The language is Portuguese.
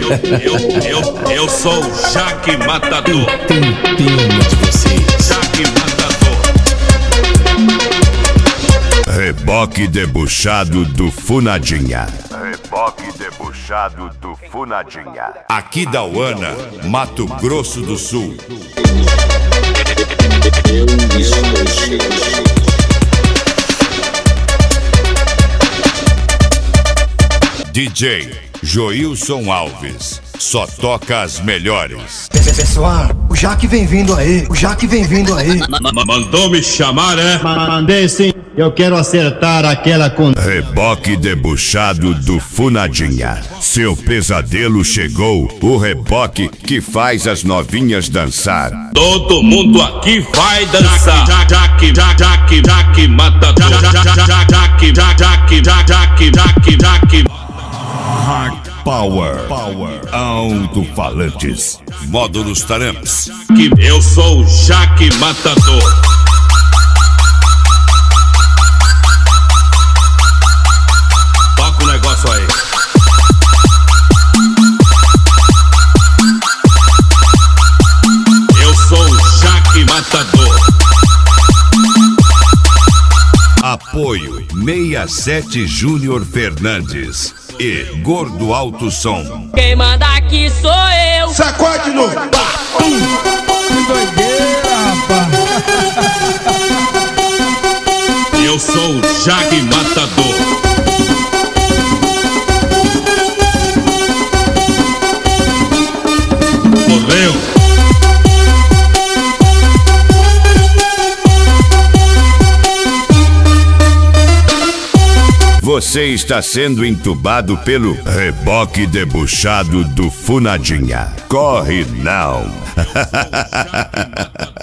Eu sou o Jaque Matador. Tem pena de vocês. Jaque Matador. Reboque debochado do Funadinha. Reboque debochado do Funadinha. Aquidauana, Mato Grosso do Sul. DJ Joilson Alves, só toca as melhores. Pessoal, o Jaque vem vindo aí, Mandou me chamar, é? Mandei sim, eu quero acertar aquela com... Reboque debochado do Funadinha. Seu pesadelo chegou, o reboque que faz as novinhas dançar. Todo mundo aqui vai dançar. Jaque Matador. Jaque. Hard Power. Alto-falantes. Módulos Taramps. Eu sou o Jaque Matador. Toca o negócio aí. Eu sou o Jaque Matador. Apoio 67 Júnior Fernandes e Gordo Alto Som. Quem manda aqui sou eu. Sacode no... Que doideira, rapaz. Eu sou o Jaque Matador. Morreu. Você está sendo entubado pelo reboque debochado do Funadinha. Corre não!